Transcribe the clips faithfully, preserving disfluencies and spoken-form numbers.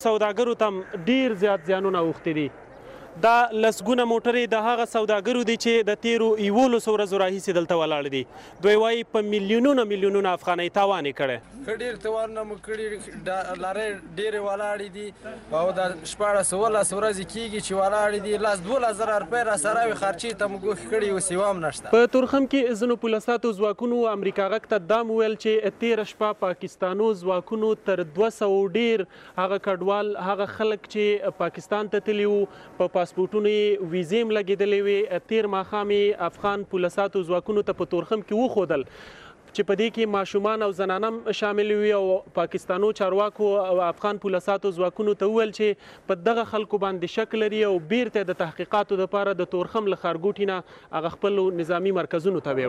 سوداګرو ته ډیر زیات زیانونه اوښتي دي. دا لسګونه موټرې د هغه سوداګرو دي چې د تیرو یولسو ورځو راهیسې دلته ولاړ دي. دوی وایي په میلیونونه میلیونونه افغانۍ تاوان یې کړی. ښه ډېر تاوانونه مو کړي، لارۍ ډېرې ولاړې دي او دا شپاړس اوولس ورځې کېږي چې ولاړې دي. لاس دولس زره روپۍ راسره وي، خرچې ته مو ګوښې کړي، اوس یوه هم نشته. په تورخم کې ځینو پولیساتو ځواکونو امریکا غږ ته دا وویل چې تېره شپه پاکستانو ځواکونو تر دوه سوو ډېر هغه کډوال هغه خلک چې پاکستان ته تللي وو په پاسپورټونو یې ویزې هم لګېدلې وې، تېر ماښام یې افغان پولیساتو ځواکونو ته په تورخم کې وښودل چې په دې کې ماشومان او زنانه هم شامل وي. او پاکستانو چارواکو او افغان پولیساتو ځواکونو ته وویل چې په دغه خلکو باندې شک لري او بیرته د تحقیقاتو دپاره د تورخم له ښارګوټي نه هغه خپلو نظامي مرکزونو ته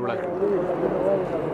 ویوړل.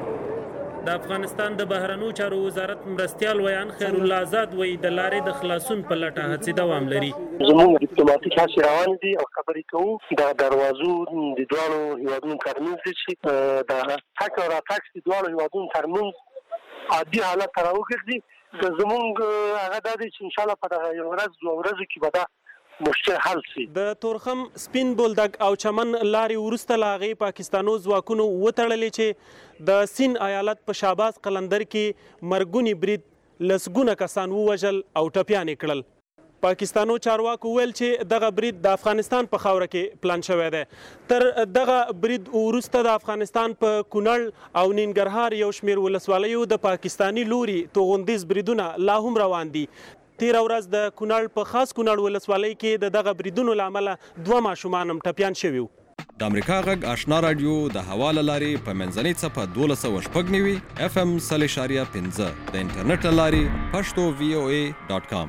د افغانستان د بهرنیو چارو وزارت مرستیال ویان خیر الله آزاد وایي د لارې د خلاصون په لټه هڅې دوام لري. زموږ ډیپلوماټیک هڅې روانې دي او خبرې کوو. د دروازو د دواړو هیوادونو ترمنځ دي چې د تګ او راتګ د دواړو هیوادونو ترمنځ عادي حالت ته راوګرځي. زموږ هغه دا دی چې انشاءالله په دغه یو ورځ دوه ورځو کې به دا مشکل حل شي. د تورخم سپین بولدک او چمن لارې وروسته له هغې پاکستانو ځواکونو وتړلې چې د سین ایالت په شهباز قلندر کې مرګونی برید لسګونه کسان ووژل او ټپیان یې کړل. پاکستانو چارواکو ویل چې دغه برید د افغانستان په خاوره کې پلان شوی دی. تر دغه برید وروسته د افغانستان په کونړ او ننګرهار یو شمېر ولسوالیو د پاکستاني لوري توغندیز بریدونه لا هم روان دي. تیره ورځ د کونړ په خاص کونړ ولسوالۍ کې د دغه بریدونو له امله دوه ماشومان هم ټپیان شوي وو. د امریکا غږ آشنا راډیو د هوا له لارې په منځنۍ څپه دولس سوه شپږ نوي اف ام سل اشاریه پنځه د انټرنیټ له لارې پښتو وی او ای ډاټ کام.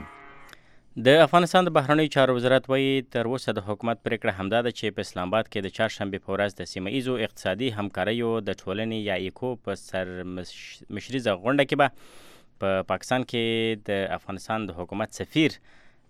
د افغانستان د بهرنیو چارو وزارت وایي تر اوسه د حکومت پرېکړه همدا ده چې په اسلام آباد کې د چهارشنبې په ورځ د سیمه ایزو اقتصادي همکاریو د ټولنې یا ایکو په سر مشریزه غونډه کې به په پاکستان کې د افغانستان د حکومت سفیر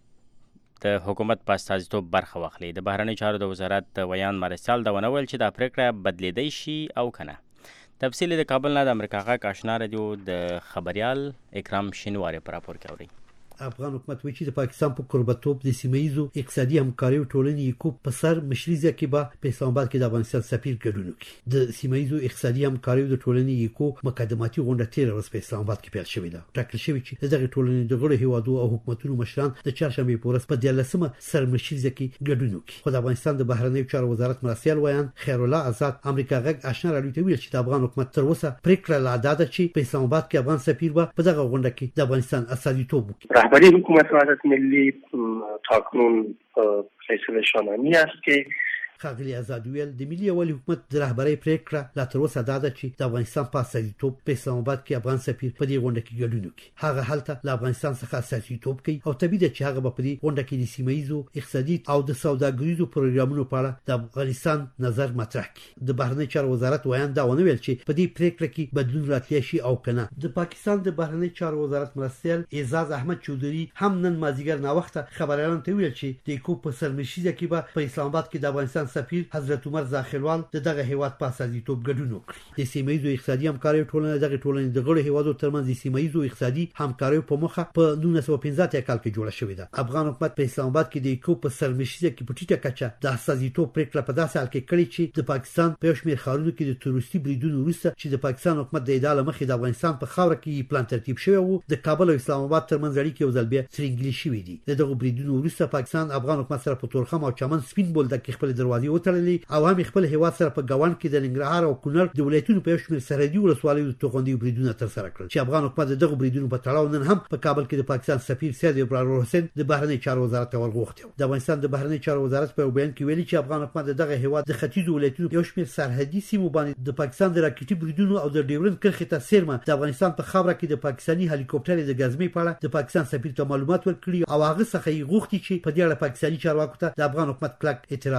د حکومت په استازیتوب برخه واخلي. د بهرنیو چارو د وزارت د ویان مارسال دا ونه ویل چې دا پرېکړه بدلیدی شي او که نه. تفصیل د کابل نه د امریکا غږ آشنا راډیو د خبریال اکرام شینواري په راپور کې اورئ. افغان حکومت وایي چې د پاکستان په قربتوب د سیمه ییزو اقتصادي همکاریو ټولنې ایکو په سر مشریزه کې به په اسلام آباد کې د افغانستان سفیر ګډون وکړي. د سیمه ییزو اقتصادي همکاریو د ټولنې ایکو مقدماتي غونډه تېره ورځ په اسلام آباد کې پیل شوې ده. ټاکل شوې چې دغه ټولنې د غړو هیوادو او حکومتونو مشران د چهارشنبې په ورځ په دیارلسمه سر مشریزه کې ګډون وکړي. خو د افغانستان د بهرنیو چارو وزارت مرستیال ویان خیر الله آزاد امریکا غږ آشنا راډیو ته ویل چې د افغان حکومت تر اوسه پرېکړه لا ده چې په اسلام آباد کې افغان سفیر به په دغه غونډه کې د افغانستان استازیتوب وکړي. رهبری حکومت ملی تاکنون فیصله شانانی است که ښاغلي آزاد ویل د ملي یووالي حکومت د رهبرۍ پرېکړه لا تر اوسه دا ده چې د افغانستان په استازیتوب په اسلام آباد کې افغان سفیر په دې غونډه کې ګډون وکړي. هغه هلته له افغانستان څخه استازیتوب کوي او طبیعي ده چې هغه به په دې غونډه کې د سیمه ییزو اقتصادي او د سوداګریزو پروګرامونو په اړه د افغانستان نظر مطرح کړي. د بهرنیو چارو وزارت ویان دا ونه ویل چې په دې پرېکړه کې بدلون راتلی شي او که نه. د پاکستان د بهرنیو چارو وزارت مرستیال اعزاز احمد چودري هم نن مازدیګر ناوخته خبریالانو ته ویل چې د ایکو په سرمشریزه کې به په اسلام آباد کې د افغانستان سفیر حضرت عمر زاخیلوال د دغه هیواد په استازیتوب ګډون وکړي. د سیمه ییزو اقتصادي همکاریو ټولنه دغه ټولنې د غړو هیوادو ترمنځ د سیمه ییزو اقتصادي همکاریو په موخه په نولس سوه پنځه اتیا کال کې جوړه شوې ده. افغان حکومت په اسلام آباد کې د ایکو په سرمشریزه کې په ټیټه کچه د استازیتوب پرېکړه په داسې حال کې کړې چې د پاکستان په یو شمېر ښارونو کې د تروریستي بریدونو وروسته چې د پاکستان حکومت د ادعا له مخې د افغانستان په خاوره کې پلان ترتیب شوی و د کابل او اسلام آباد ترمنځ اړیکې یو ځل بیا سرنګلي شوې دي. د دغو بریدونو وروسته پاکستان افغان حکومت سره په تورخم او چمن سپین بولدک کې خپل دروازې وتړلې او هم خپل هیواد سره په ګاونډ کې د ننګرهار او کونړ د ولایتونو په یو شمېر سرحدي ولسوالیو د توغندیو بریدونه ترسره کړل چې افغان حکومت د دغو بریدونو په تړاو نن هم په کابل کې د پاکستان سفیر سید ابرار حسین د بهرنیو چارو وزارت ته ورغوښتی. د افغانستان د بهرنیو چارو وزارت په بیان کې ویلي چې افغان حکومت دغه هیواد د ختیځو ولایتونو یو شمېر سرحدي سیمو باندې د پاکستان د راکټي بریدونو او د ډیورند کرښې ته څیرمه د افغانستان په خاوره کې د پاکستاني هلیکوپټر د ګزمې په اړه د پاکستان سفیر ته معلومات ورکړي او هغه څخه یې غوښتي چې په دې اړه پاکستاني چارواکو ته د افغان حکومت کلک اعتراض ورسوي.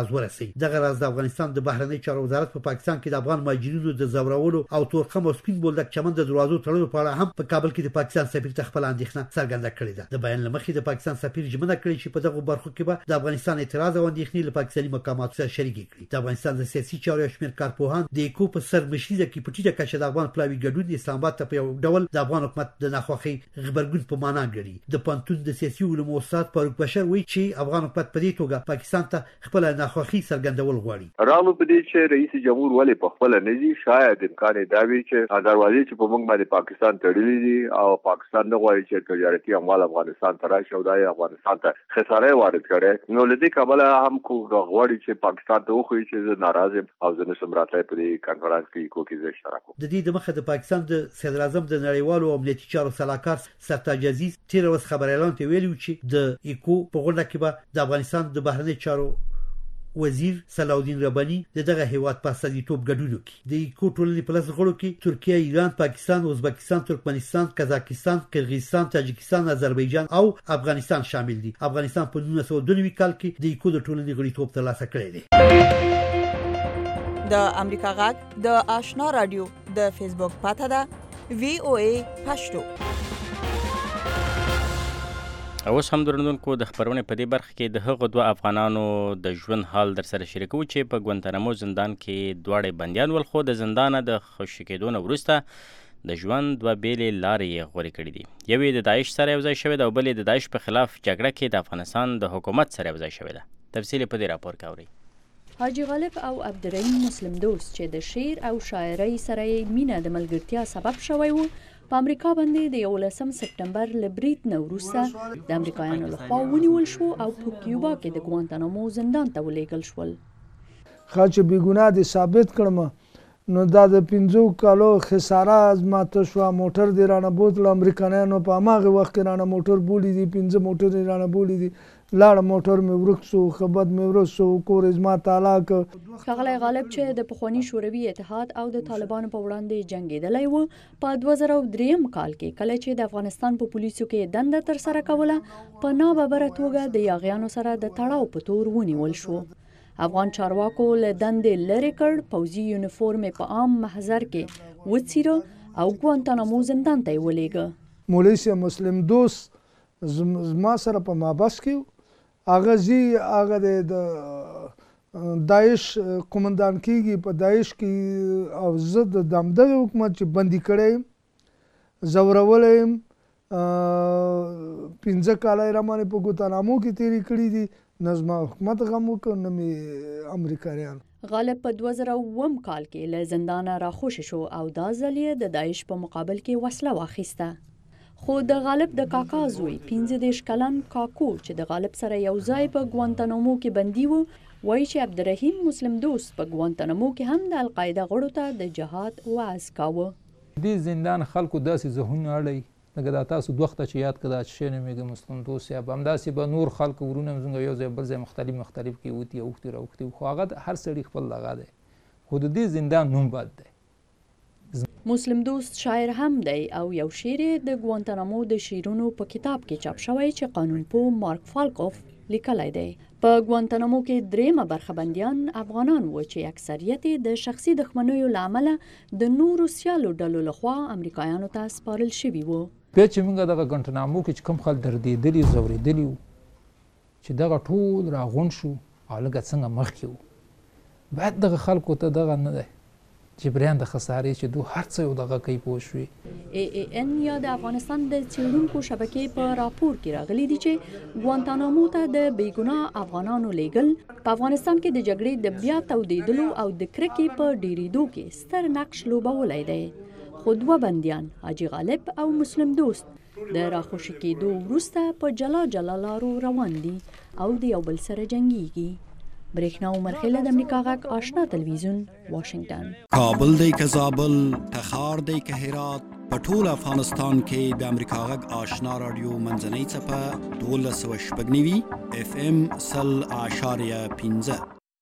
کړی. دغه راز د افغانستان د بهرنی چارو وزارت په پاکستان کې د افغان مهاجرینو د زورولو او تورخم او سپین بولدک چمن د دروازو تړلو په اړه هم په کابل کې د پاکستان سفیر ته خپل اندېښنه څرګنده کړې ده. د بیان لمخې د پاکستان سفیر ژمنه کړې چې په دغه برخو کې به د افغانستان اعتراض او اندېښنې له پاکستاني مقاماتو سره شریکې کړي. د افغانستان د سیاسي چارو شمېر کارپوهان د ایکو په سرمشري کې په ټیټه کچه د افغان پلاوي ګډون اسلام آباد ته په یو ډول د افغان حکومت د ناخوښۍ غبرګون په معنا ګڼي. د پانتون د سیاسي علومو استاد فاروق بشر وایي چې افغان حکومت په دې توګه پاکستان ته خپل ناخوښي څرګندول غواړي. رالو په دې چې رئیس جمهور ولې په خپل نزي شاید امکان دا وي چې دروازې چې په موږ باندې پاکستان تړلې دي او پاکستان نه غواړي چې تجارتي اموال افغانستان ته راشي او دا افغانستان ته خساره وارد کړي. نو لدې کابل هم کو غواړي چې پاکستان ته وخی چې ناراض او ځنه سمراته په دې کانفرنس کې کوکي زه اشتراک وکړم. د دې د مخه د پاکستان د صدر اعظم د نړیوالو امنیتي چارو سلاکار سرتاج عزیز تیر ورځ خبر اعلان ته ویلي چې د ایکو په غونډه کې به د افغانستان د بهرنی چارو وزیر صلاحالدین ربانی دغه هیواد په استازیتوب ګډون وکړي. د ایکو ټولنې په لس غړو کې ترکیه، ایران، پاکستان، ازبکستان، ترکمنستان، قزاقستان، قرغیزستان، تاجکستان، آذربایجان او افغانستان شامل دي. افغانستان په نولس سوه دوه نوي کال کې د ایکو د ټولنې غړیتوب ترلاسه کړی دی. د امریکا غږ د آشنا رادیو د فیسبوک پاته ده وی او ای پښتو. اوس هم درنونکو د خبرونې په دې برخه کې د هغو دوه افغانانو د ژوند حال در سره شریکو چې په ګوانتانامو زندان کې دواړه بندیان ول، خو د زندانه د خوشي کېدو نه وروسته د ژوند دوه بیلې لارې یې غوره کړې دي. یوې د داعش سره یو ځای شوې ده او بلې د داعش په خلاف جګړه کې د افغانستان د حکومت سره یو ځای شوې ده. تفصیل په دې راپور کې اورئ. حاجی غالب او عبدالرحیم مسلم دوست چې د شعر او شاعرۍ سره یې مینه د ملګرتیا سبب شوی و، په امریکا باندې د یولسم سپټمبر له برید نه وروسته د امریکایانو لخوا ونیول شو او په کیوبا کې د ګوانتانامو زندان ته ولېږل شول. ښه چې بېګناه دې ثابت کړم نو دا د پنځو کالو خساره از ماته شوه. موټر دې رانه بوتل، امریکایانو په هماغه وخت کې رانه موټر بولی دي، پنځه موټر یې رانه بولی دي. لاړه موټر مې ورک سو، خبد مې ورک سو، کور یې زما تالا کړ. ښاغلی غالب چې د پخواني شوروي اتحاد او د طالبانو په وړاندې جنګېدلی و، په دوه زره دریم کال کې کله چې د افغانستان په پولیسو کې دنده ترسره کوله، په ناببره توګه د یاغیانو سره د تړاو په تور ونیول شو. افغان چارواکو له دندې لرې کړ، پوځي یونیفورم یې په عام محضر کې وڅیره او ګوانتانامو زندان ته یې ولېږه. مولوي صاحب مسلم دوست زما سره په مابس کې هغه زی هغه د داعش قومندان کېږي په داعش کې او زه د دمدغه حکومت چې بندي کړی یم، ځورولی یم، پنځه کاله یې رامانې په ګوانتانامو کې تېرې کړي دي. نه زما حکومت غم وکړ نه مې امریکایان. غالب په دوه زره اووم کال کې له زندانه راخوشي شو او دا ځل یې د داعش په مقابل کې وسله واخیسته. خو د غالب د کاکا زوی پنځه دېرش کلن کاکو چې د غالب سره یو ځای په ګوانتانامو کې بندي و، وایي چې عبدالرحیم مسلم دوست په ګوانتانامو کې هم د القاعده غړو ته د جهاد وعظ کاوه. دې زندان خلکو داسې ذهنونه اړوي لکه دا تاسو دوه وخته چې یاد کړه دا شی نومېږي مسلم دوست صاحب، همداسې به نور خلک ورونه هم زموږ یو ځای بل ځای مختلف مختلف کې اوتي اوښتي راوښتي، خو هغه هر سړي خپل دغه دی، خو د دې زندان نوم بد دی. مسلم دوست شاعر هم دی او یو شعر د ګوانتانامو د شعرونو په کتاب کې چاپ شوی چې قانونپوه مارک فالکوف لیکلی دی. په ګوانتانامو کې درېیمه برخه بندیان افغانان و چې اکثریت د شخصي دښمنیو له امله د نورو سیالو ډلو لخوا امریکایانو ته سپارل شوي وو. بیا چې موږ دغه ګوانتانامو کې چې کوم خلک دردېدلي ځورېدلي وو چې دغه ټول راغونډ شو او لږه څنګه مخکې وو، باید دغه خلکو ته دغه نه دی جبریان د خسارې چې دو هر څه یو دغه کوي پوه شوې. ای ای ان یا د افغانستان د څېړونکو شبکې په راپور کې راغلي دي چې ګوانتانامو ته د بېګناه افغانانو لیږل په افغانستان کې د جګړې د بیا تودېدلو او د کرکې په ډېرېدو کې ستر نقش لوبولی دی. خو دوه بندیان حاجي غالب او مسلم دوست د راخوشي کېدو وروسته په جلا جلا لارو روان دي او د یو بل سره جنګېږي. برېښنا عمر خیله د امریکا غږ آشنا تلویزیون واشنگټن. کابل دی که زابل، تخار دی که هرات، په ټول افغانستان کې د امریکا غږ آشنا رادیو منځنۍ څپه دولس سوه شپږ نوي اف ام سل اعشاریه پنځه.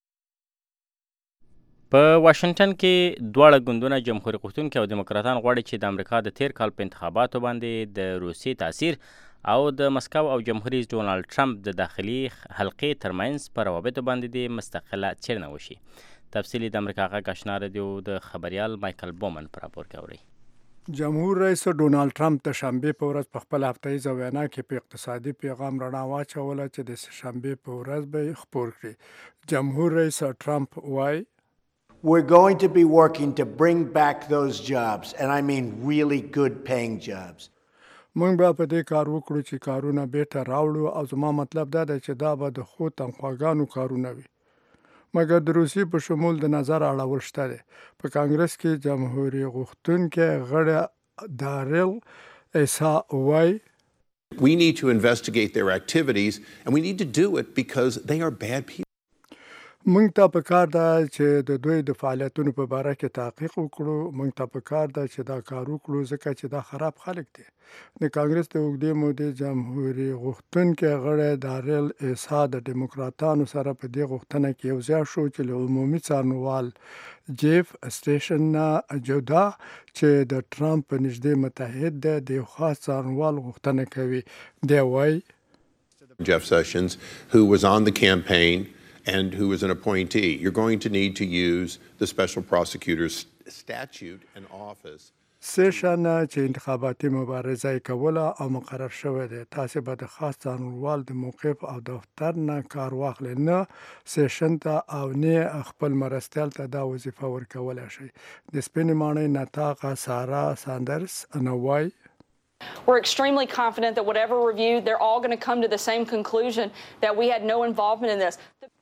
په واشنگټن کې دواړه ګوندونه جمهوریت غوښتونکي او دیموکراتان غواړي چې د امریکا د تیر کال په انتخاباتو باندې د روسیې تاثیر او د مسکو او جمهور رئیس ډونالډ ټرمپ د داخلي حلقې ترمنځ په روابطو باندې د مستقله څېړنه وشي. تفصیلی د امریکا غږ آشنا رادیو د خبریال مایکل بومن په راپور کې اورئ. جمهور رئیس ډونالډ ټرمپ د شنبې په ورځ په خپل هفتهیزه وینا کې په اقتصادي پیغام رڼا واچوله چې د شنبې په ورځ به خپور کړي. جمهور رئیس ټرمپ وایي We're going to be working to bring back those jobs, and I mean really good paying jobs. موږ به په دې کار وکړو چې کارونه بیرته راوړو او زما مطلب دا دی چې دا به د ښو تنخواګانو کارونه وي. مګر د روسیې په شمول د نظر اړول شته دی. په کانګرس کې جمهوریت غوښتونکی غړی داریل ایسا وایي We need to investigate their activities and we need to do it because they are bad people. موږ ته په کار ده چې د دوی د فعالیتونو په باره کې تحقیق وکړو. موږ ته په کار ده چې دا کار وکړو ځکه چې دا خراب خلک دي. د کانګرس د اوږدې مودې جمهوریت غوښتونکی غړی داریل ایسا د ډیموکراتانو سره په دې غوښتنه کې یو ځای شو چې له عمومي څارنوال جیف سټیشن نه جدا چې د ټرمپ په نږدې متحد دی د یو خاص څارنوال غوښتنه کوي. دی وایي Jeff Sessions, who was on the campaign and who is an appointee. You're going to need to use the special prosecutor's statute and office. سیشن چې انتخاباتي مبارزه یې کوله او مقرر شوی دی. تاسې به د خاص څارنوال د موقف او دفتر نه کار واخلئ، نه سیشن ته او نه خپل مرستیال ته دا وظیفه ورکولی شئ. د سپینې ماڼۍ نطاقه سارا ساندرس نه وایي We're extremely confident that whatever review, they're all going to come to the same conclusion that we had no involvement in this.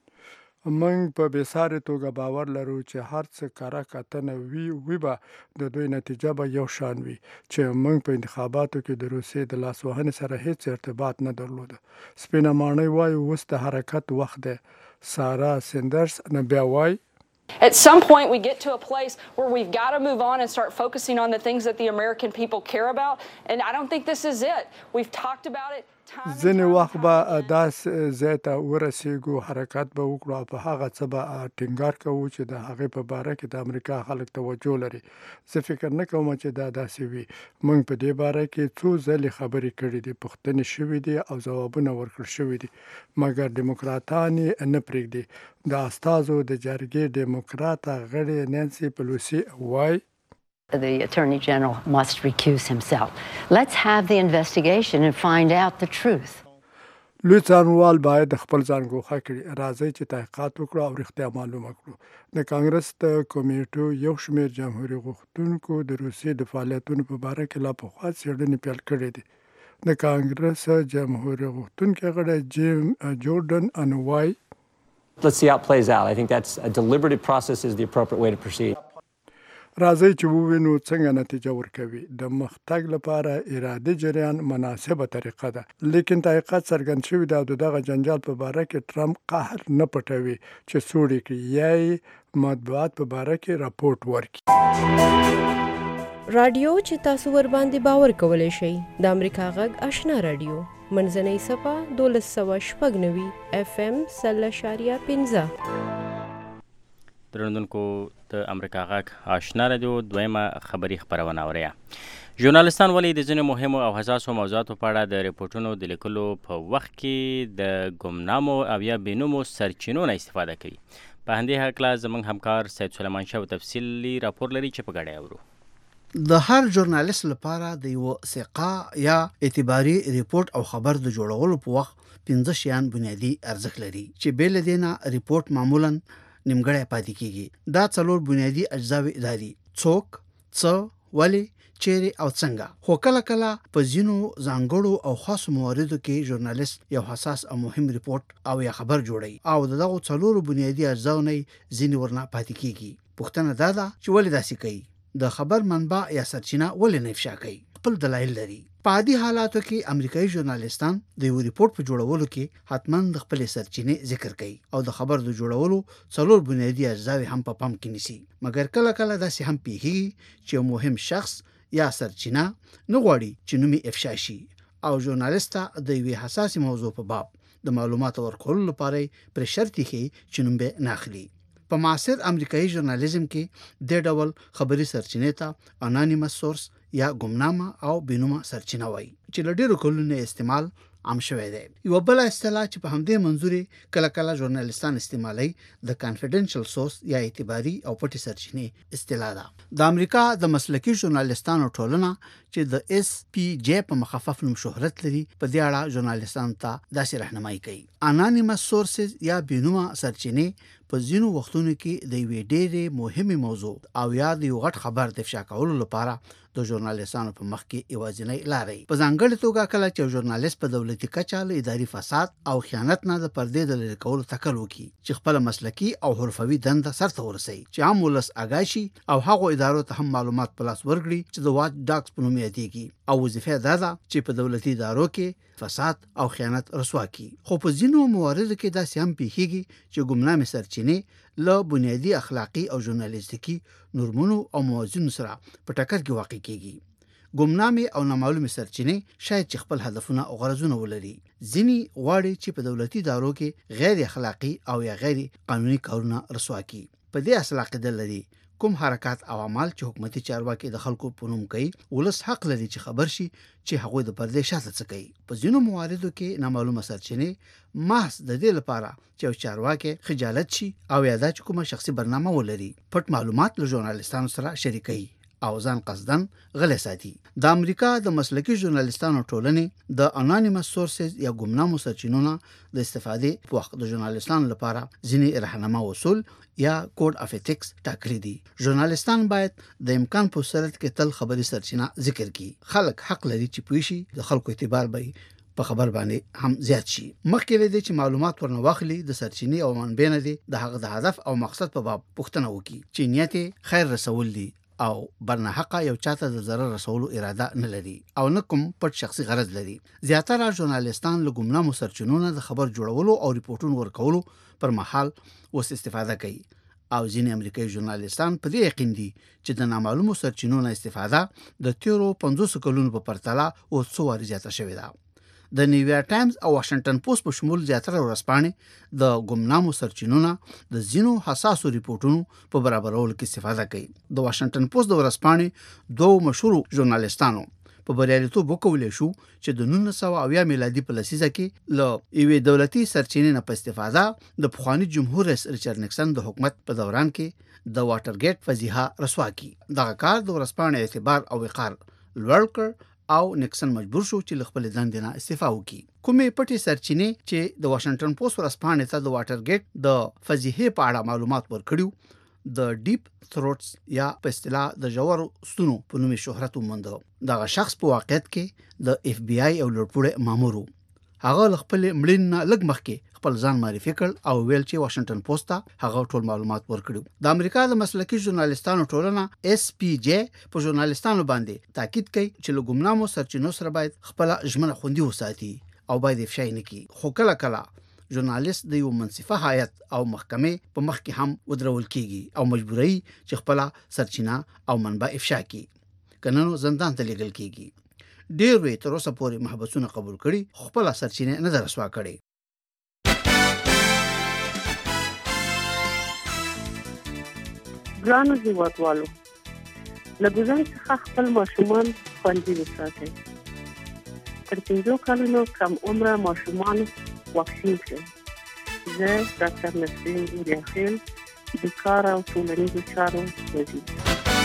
موږ په بېسارې توګه باور لرو چې هر څه کره کتنه وي وي به د دوی نتیجه به یو شان وي چې موږ په انتخاباتو کې د روسیې د لاسوهنې سره هیڅ ارتباط نه درلوده. سپینه ماڼۍ وایي اوس د حرکت وخت دی. سارا سندرس نه بیا وایي At some point, we get to a place where we've got to move on and start focusing on the things that the American people care about. And I don't think this is it. We've talked about it. ځینې وخت به داسې ځای ته ورسېږو، حرکت به وکړو او په هغه څه به ټینګار کوو چې د هغې په باره کې د امریکا خلک توجه لري. زه فکر نه کوم چې دا داسې وي. موږ په دې باره کې څو ځلې خبرې کړې دي، پوښتنې شوي دي او ځوابونه ورکړل شوي دي، مګر ډیموکراتان یې نه پرېږدي. د استازو د جرګې ډیموکراته غړې نانسي پلوسي وایي The Attorney General must recuse himself. Let's have the investigation and find out the truth. لوی څارنوال باید د خپل ځان ګوښه کړي. راځئ چې تحقیقات وکړو او رښتیا معلومه کړو. د کانګرس د کمیټو یو شمېر جمهوریت غوښتونکو د روسیې د فعالیتونو په باره کې لا پخوا څېړنې پیل کړې دي. د کانګرس جمهوریت غوښتونکی غړی جیم جورډن انوای Let's see how it plays out. I think that's a deliberative process is the appropriate way to proceed. راځئ چې ووینو څنګه نتیجه ورکوي. د مختګ لپاره ارادي جریان مناسبه طریقه ده، لیکن تحقیقات څرګند شوي ده او د دغه جنجال په باره کې ټرمپ قهر نه پټوي چې سوړ یې کړي یا یې مطبوعات په باره کې راپورټ ورکړي. رادیو چې تاسو ور باندې باور کولی شئ د امریکا غږ آشنا رادیو منځنۍ صفه دولس سوه شپږ نوي اف ام سل اشاریه پنځه. درنوونکو د امریکا غږ آشنا رادیو دویمه خبري خپرونه اورئ. ژورنالیستان ولې د ځینو مهمو او حساسو موضوعاتو په اړه د ریپورټونو د لیکلو په وخت کې د ګمنامو او یا بېنومو سرچینو نه استفاده کوي؟ په همدې هکله زموږ همکار سید سلیمان شاه تفصیلي راپور لري چې په ګډه اورو. د هر ژورنالیست لپاره د یو ثقه یا اعتباري ریپورت او خبر د جوړولو په وخت پنځه شیان بنیادی ارزښت لري چې بې له دې نه ریپورت معمولاً نیمګړی پاتې کیږي. دا څلور بنیادی اجزاوې دي: څوک، څه، ولې، چیرې او څنګه. خو کله کله په ځینو ځانګړو او خاصو مواردو کې ژورنالیست یو حساس او مهم ریپورت او یا خبر جوړوي او دغه څلورو بنیادی اجزاو نه ځینې ورنه پاتې کیږي. پوښتنه دا ده چې ولې داسې کوي؟ د خبر منبع یا سرچینه ولې نه افشا کوي؟ خپل دلایل لري. په عادي حالاتو کې امریکایي ژورنالیستان د یو ریپورت په جوړولو کې حتماً د خپلې سرچینې ذکر کوي او د خبر د جوړولو څلور بنیادي اجزاوې هم په پام کې نیسي. مګر کله کله داسې هم پیښیږي چې یو مهم شخص یا سرچینه نه غواړي چې نوم یې افشا شي او ژورنالیست ته د یوې حساسې موضوع په باب د معلوماتو ورکولو لپاره پر شرط ایښي چې نوم به نه اخلي. په معاصر امریکایي ژورنالیزم کې د ډول خبري سرچینې ته انانیمس سورس یا ګمنامه او بینومه سرچینه وایي چې له ډېرو کلونو استعمال عام شوی دی. یو بل اصطلاح چې په همدې منظوري کله کله ژورنالیستان استعمالوي د کانفیډنشل سورس یا اعتباري او پټي سرچینې اصطلاح ده. د امریکا د مسلکي ژورنالیستانو ټولنه چې د اس پی جی په مخفف نوم شهرت لري په دې اړه ژورنالیستانو ته داسې راهنمایي کوي. انانیمس سورسز یا بینومه سرچینې په ځینو وختونو کې د یوې ډېرې مهمې موضوع او یا د یو غټ خبر د افشا کولو لپاره د ژورنالیستانو په مخ کې یوازینۍ لارې. په ځانګړې توګه کله چې ژورنالیست په دولتي کچه له اداري فساد او خیانت نه د پردې د لرې کولو تکل وکړي چې خپل مسلکي او حرفوي دنده سرته ورسوي چې عام ولس آګاه شي او هغو ادارو ته هم معلومات په لاس ورکړي چې د واچ ډاګز په نوم یادېږي او وظیفه دا ده چې په دولتي ادارو کې فساد او خیانت رسوا کړي. خو په ځینو مواردو کې داسې هم پیښیږي چې ګمنامې سرچینې له بنیادي اخلاقي او ژورنالیستیکي نورمونو او موازینو سره په ټکر کې واقع کیږي. ګمنامې او نامعلومې سرچینې شاید چې خپل هدفونه او غرضونه ولري. ځینې غواړي چې په دولتي ادارو کې غیر اخلاقي او یا غیر قانوني کارونه رسوا کړي. په دې اصل عقیده لري کوم حرکات او اعمال چې حکومتي چارواکي د خلکو په نوم کوي ولس حق لري چې خبر شي چې هغه د پردې شاته څه کوي. په ځینو مواردو کې نامعلومه سرچینې محض د دې لپاره چې چارواکي خجالت شي او یا د کومه شخصي برنامه ولري پټ معلومات له ژورنالیستانو سره شریکي او ځان قصدن غلې ساتي. د امریکا د مسلکي ژورنالیستانو ټولنې د انانیمس سورسز یا ګمنامو سرچینو د استفادې په وخت د ژورنالیستانو لپاره ځینې راهنما اصول یا کوډ اف ایتکس ټاکلي دي. ژورنالیستان باید د امکان په صورت کې تل خبري سرچینه ذکر کړي. خلک حق لري چې پوه شي د خلکو اعتبار به په خبر باندې هم زیات شي. مخکې لري چې معلومات ورنه واخلي د سرچینې او منبع نه دي د هغه د هدف او مقصد په باب پوښتنه وکړي چې نیت خیر رسول دي او برنه حق یو چاته د ضرر رسولو اراده نه لري او نه کوم پټ شخصي غرض لري. زیاتره ژورنالیستان له ګمنامو سرچینو نه د خبر جوړولو او ریپورتونو ورکولو پر مهال وس استفاده کوي او ځینې امریکایي ژورنالیستان په دې یقین دي چې د نامعلومو سرچینو نه استفاده د تیرو پنځوس کلونو په پرتله او څو واري زیاته شوې ده. د نیویارک ټایمز او واشنگټن پوسټ په شمول زیاتره ورځپاڼې د ګمنامو سرچینو نه د ځینو حساسو ریپورتونو په برابرولو کې استفاده کوي. د واشنگټن پوسټ د ورځپاڼې دوه مشهور ژورنالیستانو په بریالیتوب وکولای شو چې د نولس سوه اویا میلادي په لسیزه کې له یوې دولتي سرچینې نه په استفاده د پخواني جمهور رئیس ریچارډ نیکسن د حکومت په دوران کې د واټر ګیټ فضیحه رسوا کړي. دغه کار د ورځپاڼې اعتبار او وقار لوړ کړ او نیکسن مجبور شو چې خپل دندې نه استعفا وکړي. کومې پټي سرچینې چې د واشنگټن پوسټ ورځپاڼې ته د واټر ګیټ د فضیحې په اړه معلومات ورکړیو د ډیپ تھروټس یا په اصطلاح د ژور ستونو په نوم شهرت وموند. دغه شخص په واقعیت کې د اف بی آی او لوړپوړی مامور و. هغه خپل مړین نه لږ مخکې خپل ځان معرفي کړ او ویل چې واشنگټن پوسټ ته هغه ټول معلومات ورکړي. د امریکا د مسلکي ژورنالیستانو ټولنه اس پی جی په ژورنالیستانو باندې تاکید کوي چې له ګمنامو سرچینو سره باید خپل ژمنه خوندي وساتي او باید افشا نه کړي. خو کله کله ژورنالیست د یو منصفه هیئت او محکمې په مخ کې هم ودرول کیږي او مجبوري چې خپل سرچینه او منبع افشا کړي کنه نو زندان ته لګل کیږي. ډیر وی تر اوسه پورې محبسونه قبول کړي خپل سرچینه نه درسوا کړي. ګرانو هیوادوالو له ګزارش څخه خپل ماشومان خوندي وساتئ. تر پنځو کلونو کم عمره ماشومان واکسین کړئ. زه ډاکټر نسرین ګوریاخیل د کار او ټولنیزو چارو وزیر.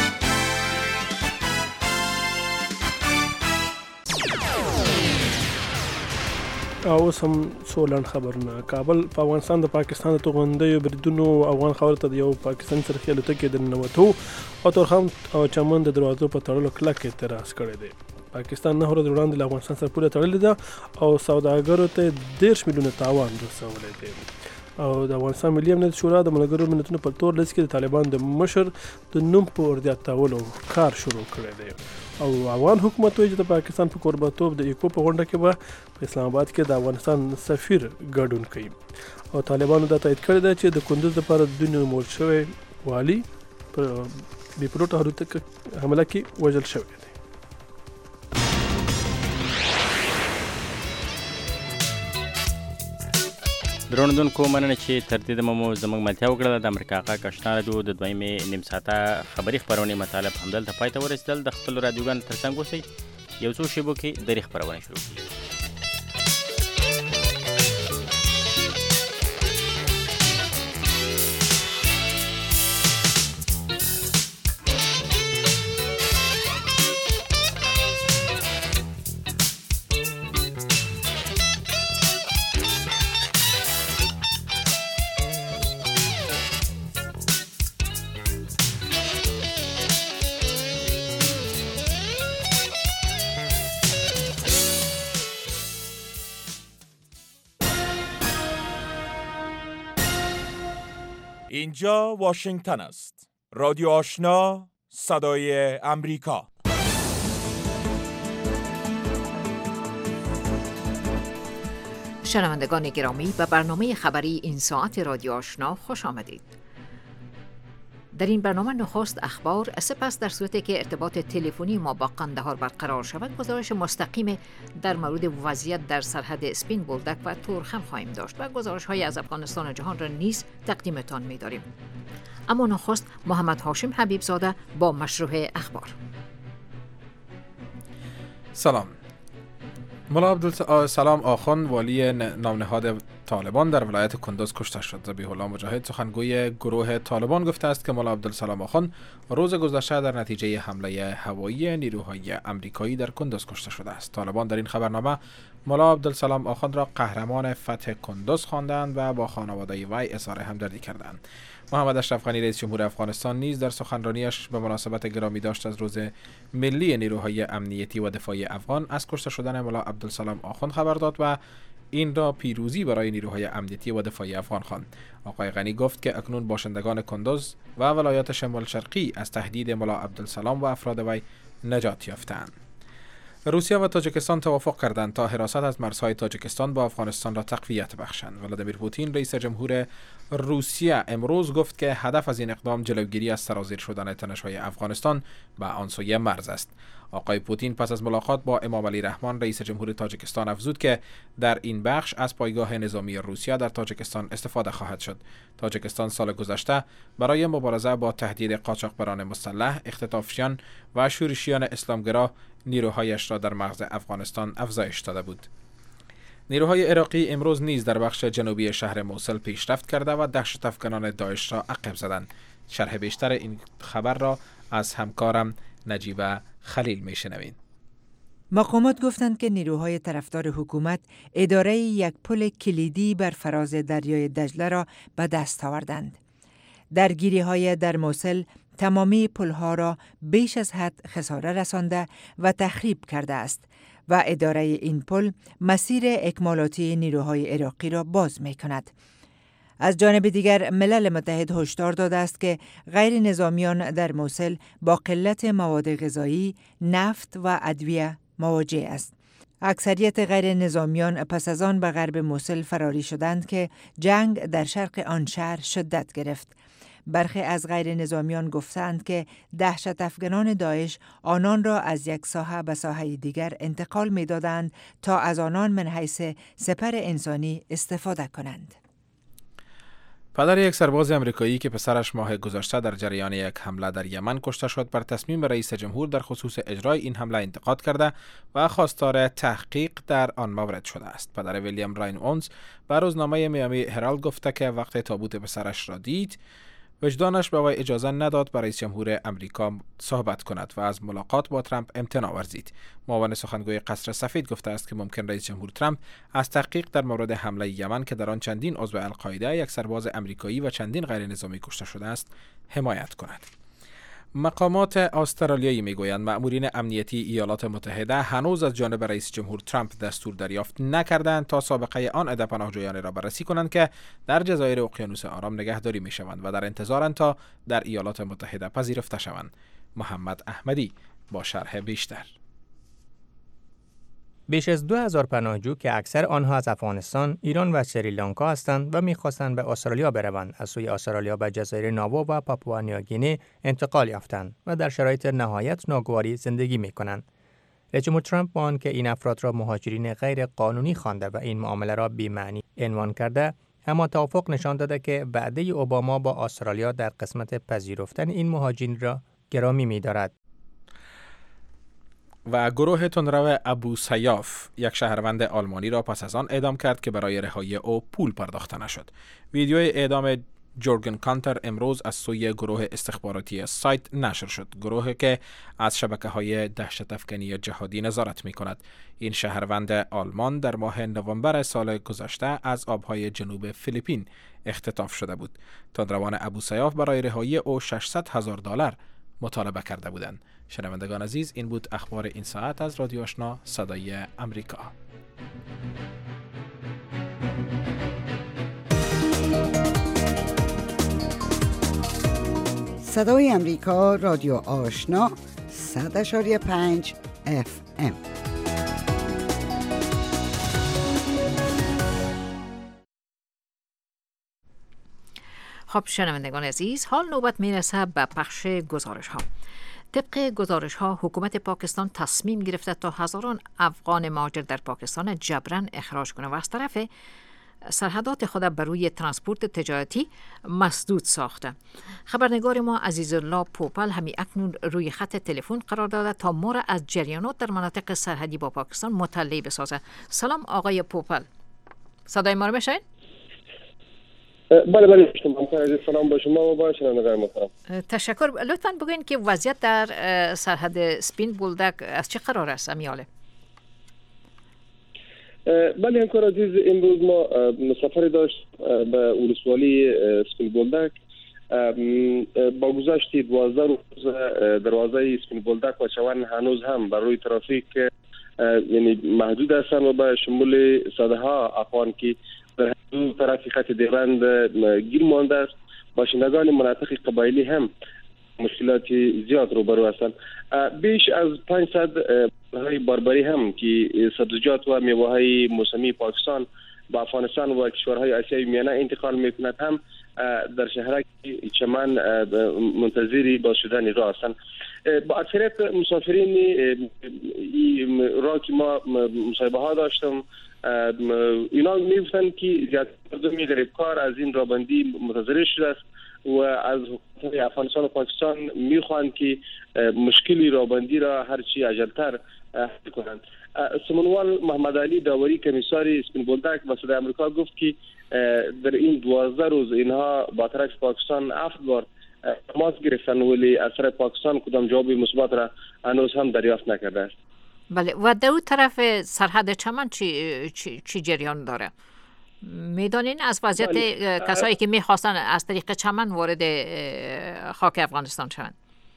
او سم سولان خبرونه کابل په افغانستان د پاکستان د توغندیو بریدونو افغان خاور ته یو پاکستان سره خېلو ته کې د نوټو او ترخم او چمن د دروازو په تړلو کلک اعتراض کړی دی. پاکستان نه ورځ وړاندې له افغانستان سره پوره تړلې ده او سوداګرو ته ډېر میلیونه تاوان رسولی دی. او د افغانستان ملي امنیت شورا د ملګرو ملتونو په تور لیست کې د طالبان د مشر د نوم په وړاندې کار شروع کړی دی. او افغان حکومت وایي چې د پاکستان په کوربه‌توب د ایکو په غونډه کې به په اسلام آباد کې د افغانستان سفیر ګډون کوي. او طالبانو دا تایید کړی دی چې د کندوز لپاره د دوی نومول شوی والي په بې پیلوټه الوتکه حمله کې وژل شوی دی. درونډونکو مننه چې تر دې دمه مو زموږ ملتیا وکړه. د امریکا غږ آشنا راډیو د دویمې نیم ساعته خبري خپرونې مطالب همدلته پای ته ورسېدل. د خپلو راډیوګانو تر څنګ اوسئ. یو څو شیبو کې درې خپرونه شروع کړي. اینجا واشنگتن است. رادیو آشنا، صدای امریکا. شنوندگان گرامی، به برنامه خبری این ساعت رادیو آشنا خوش آمدید. در این برنامه نخست اخبار، سپس در صورتی که ارتباط تلفنی ما با قندهار برقرار شود گزارش مستقیم در مورد وضعیت در سرحد اسپین بولدک و تورخم خواهیم داشت و گزارش های از افغانستان و جهان را نیز تقدیمتان می داریم. اما نخست محمد هاشم حبیب زاده با مشروع اخبار. سلام. ملا عبدالسلام آخوند والی نامنهاد طالبان در ولایت کندوز کشته شد. ذبیح الله مجاهد سخنگوی گروه طالبان گفته است که ملا عبدالسلام آخوند روز گذشته در نتیجه حمله هوایی نیروهای آمریکایی در کندوز کشته شده است. طالبان در این خبرنامه ملا عبدالسلام آخوند را قهرمان فتح کندوز خواندند و با خانواده وی اظهار همدردی کردند. محمد اشرف غنی رئیس جمهور افغانستان نیز در سخنرانیش به مناسبت گرامی داشت از روز ملی نیروهای امنیتی و دفاعی افغان از کشته شدن ملا عبدالسلام آخوند خبر داد و این را پیروزی برای نیروهای امنیتی و دفاعی افغان خواند. آقای غنی گفت که اکنون باشندگان کندوز و ولایات شمال شرقی از تهدید ملا عبدالسلام و افراد وی نجات یافتند. روسیه و تاجیکستان توافق کردند تا حراست از مرزهای تاجیکستان با افغانستان را تقویت بخشند. ولادیمیر پوتین رئیس جمهور روسیه امروز گفت که هدف از این اقدام جلوگیری از سرازیر شدن تنش‌های افغانستان به آن سوی مرز است. آقای پوتین پس از ملاقات با امام علی رحمان رئیس جمهور تاجیکستان افزود که در این بخش از پایگاه نظامی روسیه در تاجیکستان استفاده خواهد شد. تاجیکستان سال گذشته برای مبارزه با تهدید قاچاقبران مسلح، اختطافچیان و شورشیان اسلامگرا نیروهایش را در مرز افغانستان افزایش داده بود. نیروهای عراقی امروز نیز در بخش جنوبی شهر موصل پیشرفت کرده و دهشت افکنان داعش را عقب زدند. شرح بیشتر این خبر را از همکارم نجیبه خلیل میشنوید. مقامات گفتند که نیروهای طرفدار حکومت اداره یک پل کلیدی بر فراز دریای دجله را به دست آوردند. درگیری‌های در موصل تمامی پل‌ها را بیش از حد خساره رسانده و تخریب کرده است و اداره این پل مسیر اکمالاتی نیروهای عراقی را باز می‌کند. از جانب دیگر ملل متحد هشدار داده است که غیر نظامیان در موصل با قلت مواد غذایی، نفت و ادویه مواجه است. اکثریت غیر نظامیان پس از آن به غرب موصل فراری شدند که جنگ در شرق آن شهر شدت گرفت. برخی از غیر نظامیان گفتند که دهشت افغانان داعش آنان را از یک ساحه به ساحه دیگر انتقال می دادند تا از آنان من حیث سپر انسانی استفاده کنند. پدر یک سرباز امریکایی که پسرش ماه گذشته در جریان یک حمله در یمن کشته شد بر تصمیم رئیس جمهور در خصوص اجرای این حمله انتقاد کرده و خواستار تحقیق در آن مورد شده است. پدر ویلیام راین اونز به روزنامه میامی هرالد گفته که وقتی تابوت پسرش را دید وجدانش به وی اجازه نداد با رئیس جمهور امریکا صحبت کند و از ملاقات با ترامپ امتناع ورزید. معاون سخنگوی قصر سفید گفته است که ممکن رئیس جمهور ترامپ از تحقیق در مورد حمله یمن که در آن چندین عضو القاعده، یک سرباز امریکایی و چندین غیر نظامی کشته شده است حمایت کند. مقامات استرالیایی میگویند مأمورین امنیتی ایالات متحده هنوز از جانب رئیس جمهور ترامپ دستور دریافت نکردند تا سابقه آن عده پناهجویان را بررسی کنند که در جزایر اقیانوس آرام نگهداری میشوند و در انتظارند تا در ایالات متحده پذیرفته شوند. محمد احمدی با شرح بیشتر. بیش از دو هزار پناهجو که اکثر آنها از افغانستان، ایران و سریلانکا هستند و می‌خواستند به استرالیا بروند، از سوی استرالیا به جزایر ناوو و پاپوا نیوگینی انتقال یافتند و در شرایط نهایت ناگواری زندگی می‌کنند. رئیس جمهور ترامپ با آنکه این افراد را مهاجرین غیر قانونی خوانده و این معامله را بی‌معنی عنوان کرده، اما توافق نشان داده که وعده اوباما با استرالیا در قسمت پذیرفتن این مهاجرین را گرامی می‌دارد. و گروه تندرو ابو سیاف یک شهروند آلمانی را پس از آن اعدام کرد که برای رهایی او پول پرداخته نشد. ویدیوی اعدام جورگن کانتر امروز از سوی گروه استخباراتی سایت نشر شد، گروهی که از شبکه‌های دهشت افکنی جهادی نظارت می‌کند. این شهروند آلمان در ماه نوامبر سال گذشته از آبهای جنوب فیلیپین اختطاف شده بود. تندروان ابو سیاف برای رهایی او ششصد هزار دلار مطالبه کرده بودند. شنوندگان عزیز، این بود اخبار این ساعت از رادیو آشنا صدای امریکا. صدای امریکا، رادیو آشنا، صد اشاری پنج اف ام. خب شنوندگان عزیز، حال نوبت میرسه به پخش گزارش ها. طبق گزارش ها حکومت پاکستان تصمیم گرفته تا هزاران افغان مهاجر در پاکستان جبران اخراج کنه و از طرف سرحدات خود بر روی ترانسپورت تجارتی مسدود ساخته. خبرنگار ما عزیزالله پوپل همی اکنون روی خط تلفن قرار داده تا ما را از جریانات در مناطق سرحدی با پاکستان مطلع بسازه. سلام آقای پوپل، صدای ما رو میشنوید؟ بله بله سلام با شما و با شنوندگان محترم. تشکر. لطفاً بگوین که وضعیت در سرحد سپین بولدک از چه قرار است امیاله؟ بله همکار عزیز، امروز ما سفری داشت به ولسوالی سپین بولدک. با گذشت دوازده روز دروازه سپین بولدک و چوان هنوز هم بر روی ترافیک یعنی محدود هستند و به شمول صدها افغان که در دو طرف خط دیوند گیر مانده است. باشندگان مناطق قبایلی هم مشکلات زیاد روبرو هستند. بیش از پانصد های باربری هم که سبزیجات و میوه های موسمی پاکستان با افغانستان و کشورهای آسیای میانه انتقال میکند هم در شهرک چمن منتظری باز شدن راه هستند. با اکثریت مسافرین راه که ما مصاحبه ها داشتم، اینا میگفتن که زیادتر مردم غریبکار از این رابندی متضرر شده است و از حکومت افغانستان و پاکستان میخواهند که مشکلی رابندی را هرچی عجلتر حل کنند. سمنوال محمد علی داوری کمیسار سپین بولدک و صدای امریکا گفت که در این دوازده روز اینها با طرف پاکستان هفت بار تماس گرفتن ولی از طرف پاکستان کدام جواب مثبت را هنوز هم دریافت نکرده است. بله، و در اون طرف سرحد چمن چی, چی, چی جریان داره؟ میدانین از وضعیت بله. کسایی که میخواستن از طریق چمن وارد خاک افغانستان شوند؟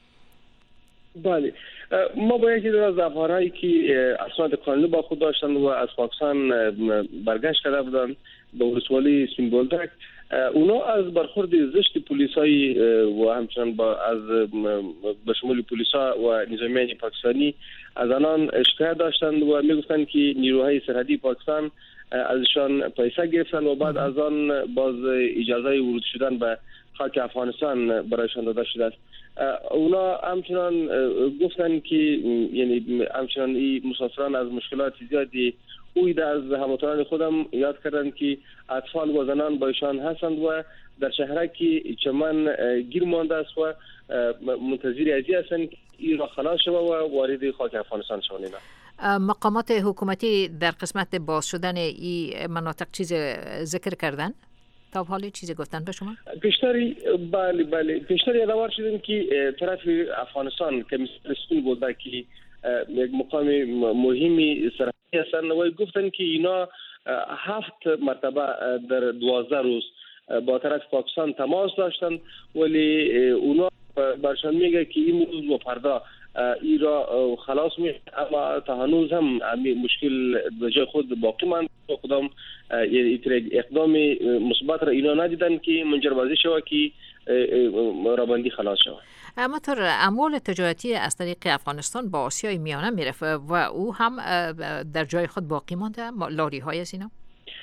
بله، ما با یکی از افغانایی که اسناد قانونی با خود داشتن و از پاکستان برگشت کرده بودن به ولسوالی سپین بولدک، اونا از برخورد زشت پلیسایی و همچنان با از به شمول پلیسا و نظامیان پاکستانی از آنان شکایت داشتند و میگفتند که نیروهای سرحدی پاکستان ازشان پیسه گرفتن و بعد از آن باز اجازه ورود شدن به خاک افغانستان برایشان داده شده است. اونا همچنان گفتن که یعنی همچنان این مسافران از مشکلات زیادی اوید از هموطنان خودم یاد کردند که اطفال و زنان با ایشان هستند و در شهرکی چمن گیر مانده است و منتظر ازی هستند که این را خلاص شود و وارد خاک افغانستان شوند. مقامات حکومتی در قسمت باز شدن این مناطق چیز ذکر کردن؟ تا حالی چیزی گفتن به شما؟ پیشتری بله بله پیشتری یادآور شدیم که طرف افغانستان که مثل سپین بولدک که یک مقام مهمی سرحدی هستند و گفتن که اینا هفت مرتبه در دوازده روز با طرف پاکستان تماس داشتن ولی اونا برشان میگه که این روز و فردا ای را خلاص می، اما تا هنوز هم مشکل به جای خود باقی ماند و خودم اقدام مثبت را اینا ندیدن که منجربازی شود که رابندی خلاص شود. اما تر اموال تجارتی از طریق افغانستان با آسیای میانه میرفت و او هم در جای خود باقی مانده، لاری های از اینا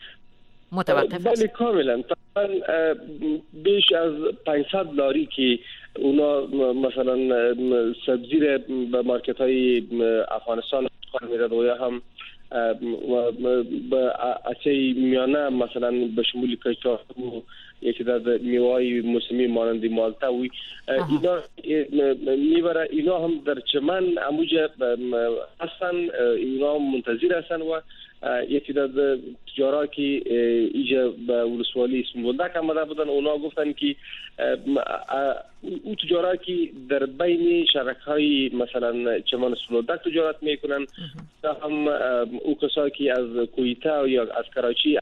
متوقف است؟ بله کاملا. بیش از پانصد لاری که اونا مثلا سبزی به مارکت های افغانستان میداد و یا هم به اچه میانه مثلا به شمول کچالو یکی در میوای موسمی مانند مالتا وی اینا میبره اینا هم در چمن اموجه هستن اینا منتظر هستن و یکی در تجارا که ایجا به ولسوالی اسم بلدک آمده بودن اونا گفتن که او تجارا که در بین شرکت های مثلا چمن سلودک تجارت میکنن هم او کسایی که از کویتا یا از کراچی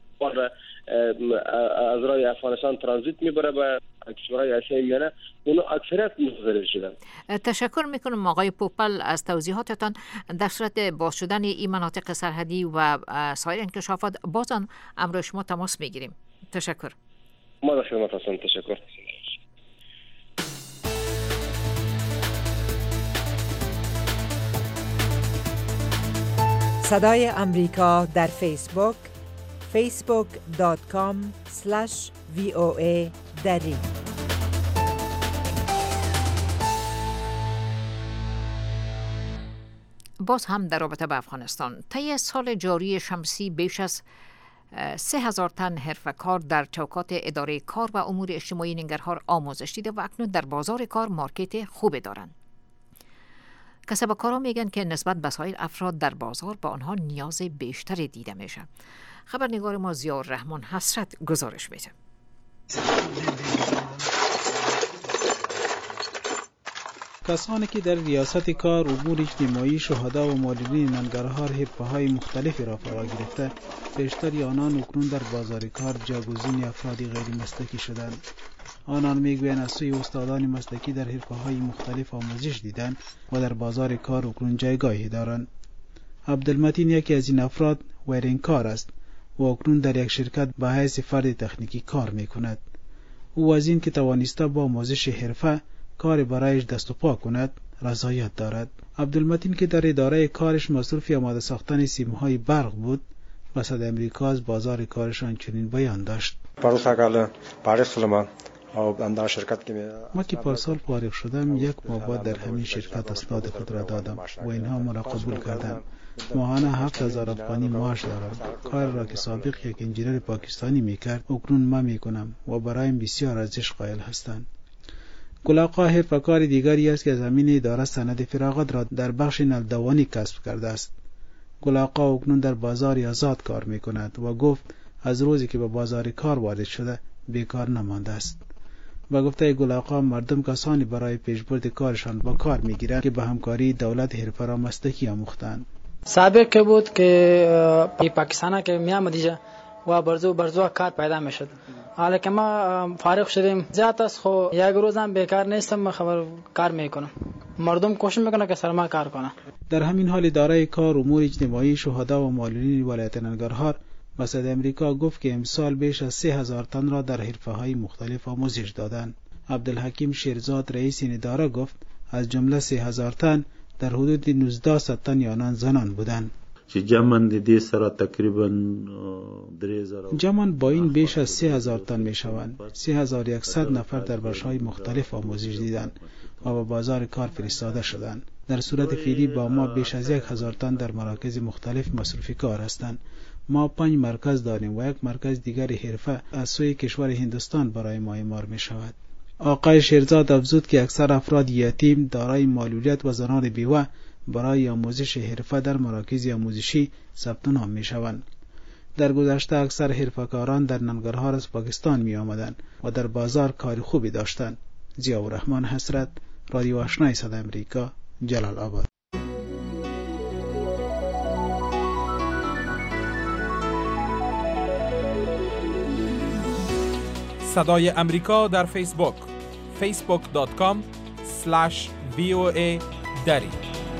از رای افغانستان ترانزیت میبره به کشورهای آسیای میانه اونا اکثریت متضرر شدن. تشکر میکنم آقای پوپل از توضیحاتتان. در صورت باز شدن این مناطق سرحدی و سایر انکشافات بازن امروز شما تماس میگیریم. تشکر. ما در خدمت هستم. تشکر. صدای امریکا در فیسبوک facebook dot com slash v o a دری. باز هم در رابطه با افغانستان طی سال جاری شمسی بیش از سه هزار تن حرفه‌کار در چوکات اداره کار و امور اجتماعی ننگرهار آموزش دیده و اکنون در بازار کار مارکت خوبی دارند. کسبکارا میگن که نسبت به سایر افراد در بازار با آنها نیاز بیشتری دیده میشه. خبرنگار ما ضیاء الرحمن حسرت گزارش میده. کسانی که در ریاست کار، امور اجتماعی، شهدا و معلولین ننگرهار حرفه‌های مختلفی را فرا گرفته، بیشتری آنان اکنون در بازار کار جاگزین افرادی غیر مسلکی شدند. آنان میگویند از سوی استادان مسلکی در حرفه‌های مختلف آموزش دیدند و در بازار کار اکنون جایگاهی دارند. عبدالمتین یکی از این افراد ویرینگکار است و اکنون در یک شرکت به حیث فرد تکنیکی کار میکند. او از این که توانسته با آموزش حرفه کار برایش دست و پا کند رضایت دارد. عبدالمتین که در اداره کارش مصروف آماده ساختن سیم‌های برق بود، و صد امریکا از بازار کارشان چنین بیان داشت: ما که پارسال فارغ شدم یک ماه بعد در همین شرکت اسناد خود را دادم و اینها مرا قبول کردند. ماهانه هفت هزار افغانی معاش دارم. کار را که سابق یک انجینر پاکستانی میکرد اکنون ما میکنم و برایم بسیار ارزش قائل هستند. گلاقا حرفه‌کار دیگری است که زمین اداره سند فراغت را در بخش نلدوانی کسب کرده است. گلاقا اکنون در بازار آزاد کار میکند و گفت از روزی که به بازار کار وارد شده بیکار نمانده است. با گفته گلاقا مردم کسانی برای پیشبرد کارشان با کار میگیرند که به همکاری دولت حرفه را مسلکی آموختند. سابق که بود که پاکستان که میامدیجا و برزو برزو کار پیدا میشد. حالا که ما فارغ شدیم زیاد است خو یک روزم بیکار نیستم، خبر کار میکنم. مردم کوشش میکنه که سرما کار کنه. در همین حال اداره کار، امور اجتماعی، شهدا و معلولین ولایت ننگرهار به صد امریکا گفت که امسال بیش از سه هزار تن را در حرفه‌های مختلف آموزش دادند. عبدالحکیم شیرزاد رئیس این اداره گفت از جمله سه هزار تن در حدود نوزده صد تن آنان زنان بودند. جمعاً دې سره تقریباً جمعاً با این بیش از سه هزار تن می شوند. سه هزار و صد نفر در بخش‌های مختلف آموزش دیدند و به بازار کار فرستاده شدند. در صورت فعلی با ما بیش از یک هزار تن در مراکز مختلف مصروف کار هستند. ما پنج مرکز داریم و یک مرکز دیگر حرفه از سوی کشور هندوستان برای ما اعمار می شود. آقای شیرزاد افزود که اکثر افراد یتیم، دارای معلولیت و زنان بیوه برای آموزش حرفه در مراکز آموزشی ثبت نام می شوند. در گذشته اکثر حرفه‌کاران در ننگرهار از پاکستان می آمدند و در بازار کار خوبی داشتند. ضیاء الرحمن حسرت، رادیو آشنای صدای امریکا، جلال آباد. صدای امریکا در فیسبوک facebook dot com slash v o a دری.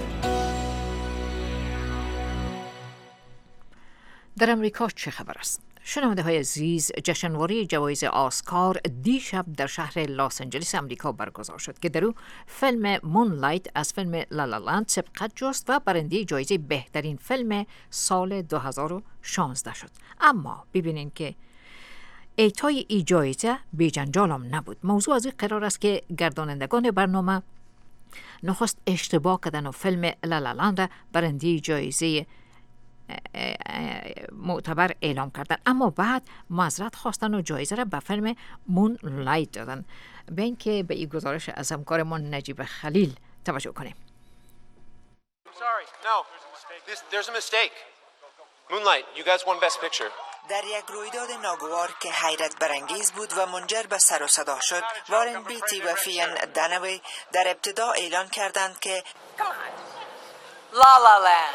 در امریکا چه خبر است؟ شنونده های عزیز، جشنواره جوایز آسکار دیشب در شهر لس آنجلس امریکا برگزار شد که در او فیلم مونلایت از فیلم لالاند سبقت جست و برنده جایزه بهترین فیلم سال دو هزار و شانزده شد. اما ببینین که اعطای ای جایزه بی جنجال هم نبود. موضوع از این قرار است که گردانندگان برنامه نخست اشتباه کردن و فیلم لالاند برنده جایزه معتبر اعلام کردن، اما بعد معذرت خواستن و جایزه را به فیلم مون لایت دادن. به این که به این گزارش از همکارمان نجیب خلیل توجه کنیم. Sorry, no. This, there's a mistake. Moonlight, you guys won Best Picture. در یک رویداد ناگوار که حیرت برانگیز بود و منجر به سر و صدا شد، وارن بیتی و فیان دانوی در ابتدا اعلان کردند که لا لا لند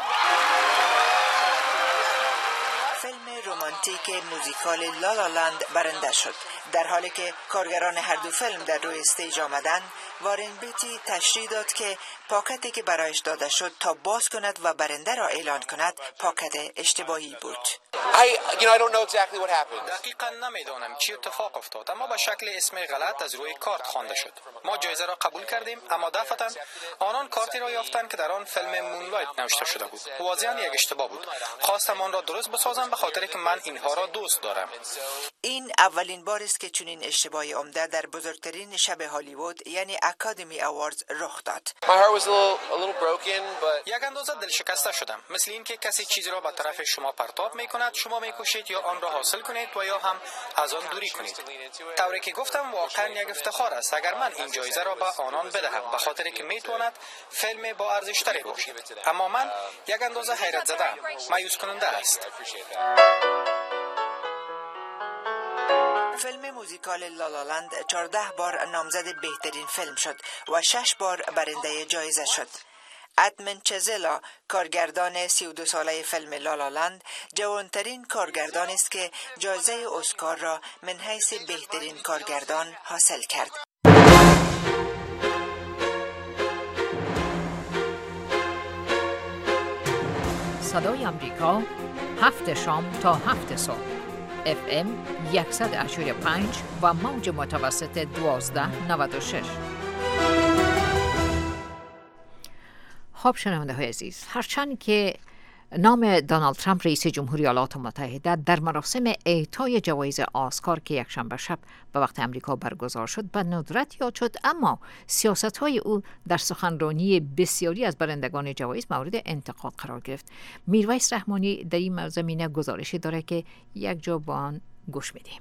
فیلم رمانتیک موزیکال لا لا لند برنده شد. در حالی که کارگران هر دو فیلم در روی استیج آمدند، وارن بیتی تشریح داد که پاکتی که برایش داده شد تا باز کند و برنده را اعلان کند پاکت اشتباهی بود. I, you know, I don't know exactly what happened. دقیقاً نمیدانم چی اتفاق افتاد، اما به شکل اسم غلط از روی کارت خوانده شد. ما جایزه را قبول کردیم، اما دفعتاً آنان کارتی را یافتند که در آن فیلم مونلایت نوشته شده بود. واضحاً یک اشتباه بود. خواستم آن را درست بسازم به خاطر که من اینها را دوست دارم. این اولین بار است که چنین اشتباهی عمده در بزرگترین شب هالیوود یعنی اکادمی اواردز رخ داد. My heart was a little, a little broken, but یک اندازه دلشکسته شدم. مثل اینکه کسی چیزی را به طرف شما پرتاب میکند، شما میکوشید یا آن را حاصل کنید و یا هم از آن دوری کنید. طوری که گفتم واقعا یک افتخار است اگر من این جایزه را به آنان بدهم، به خاطر که میتواند فیلم با ارزش تری باشد. اما من یک اندازه حیرت زدم. مایوس کننده است. فیلم موزیکال لا لا لند چهارده بار نامزد بهترین فیلم شد و شش بار برنده جایزه شد. ادمن چزلا، کارگردان سی و دو ساله فیلم لا لا لند، جوانترین کارگردان است که جایزه اسکار را من حیث بهترین کارگردان حاصل کرد. صدای آمریکا، هفت شام تا هفت صبح، اف ام صد و اشتاد و پنج و موج متوسط دوازده نود و شش. خب شنونده های عزیز، هرچند که نام دونالد ترامپ رئیس جمهوری ایالات متحده در مراسم اعطای جوایز آسکار که یکشنبه شب به وقت امریکا برگزار شد به ندرت یاد شد، اما سیاست های او در سخنرانی بسیاری از برندگان جوایز مورد انتقاد قرار گرفت. میرویس رحمانی در این زمینه گزارشی داره که یک جا با آن گوش میدیم.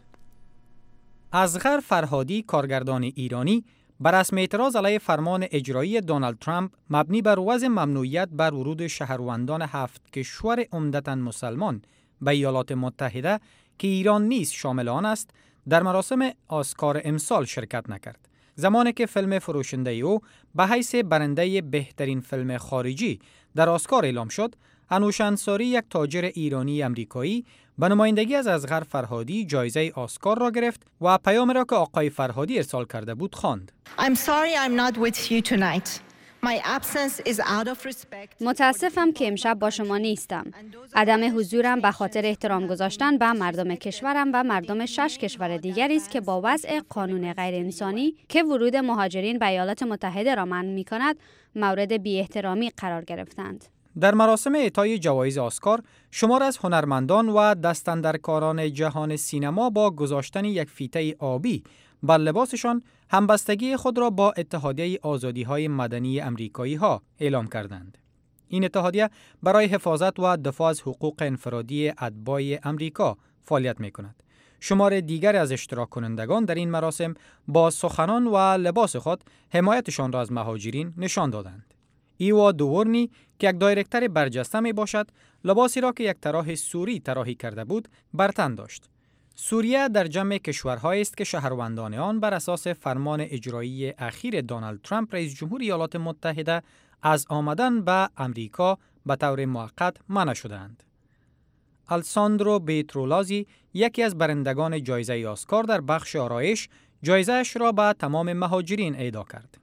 اصغر فرهادی، کارگردان ایرانی، بر رسم اعتراض علیه فرمان اجرایی دونالد ترامپ مبنی بر وضع ممنوعیت بر ورود شهروندان هفت کشور عمدتاً مسلمان به ایالات متحده که ایران نیز شامل آن است، در مراسم آسکار امسال شرکت نکرد. زمانی که فیلم فروشنده او به حیث برنده بهترین فیلم خارجی در آسکار اعلام شد، انوش انصاری، یک تاجر ایرانی امریکایی، به نمایندگی از اصغر فرهادی جایزه آسکار را گرفت و پیام را که آقای فرهادی ارسال کرده بود خواند. I'm sorry I'm not with you tonight. My absence is out of respect. متاسفم که امشب با شما نیستم. عدم حضورم به خاطر احترام گذاشتن به مردم کشورم و مردم شش کشور دیگری است که با وضع قانون غیر انسانی که ورود مهاجرین به ایالات متحده را منع می‌کند، مورد بی‌احترامی قرار گرفتند. در مراسم اعطای جوایز آسکار، شمار از هنرمندان و دستاندرکاران جهان سینما با گذاشتن یک فیته آبی بر لباسشان همبستگی خود را با اتحادیه آزادی‌های مدنی امریکایی ها اعلام کردند. این اتحادیه برای حفاظت و دفاع از حقوق انفرادی اتباع امریکا فعالیت می‌کند. شمار دیگر از اشتراک کنندگان در این مراسم با سخنان و لباس خود حمایتشان را از مهاجرین نشان دادند. ایوا دوورنی که یک دایرکتر برجسته می باشد، لباسی را که یک طراح سوری طراحی کرده بود بر تن داشت. سوریه در جمع کشورهایی است که شهروندان آن بر اساس فرمان اجرایی اخیر دونالد ترامپ رئیس جمهوری ایالات متحده از آمدن به امریکا به طور موقت منع شدند. الساندرو بیترولازی، یکی از برندگان جایزه آسکار در بخش آرایش، جایزه‌اش را به تمام مهاجرین اهدا کرد.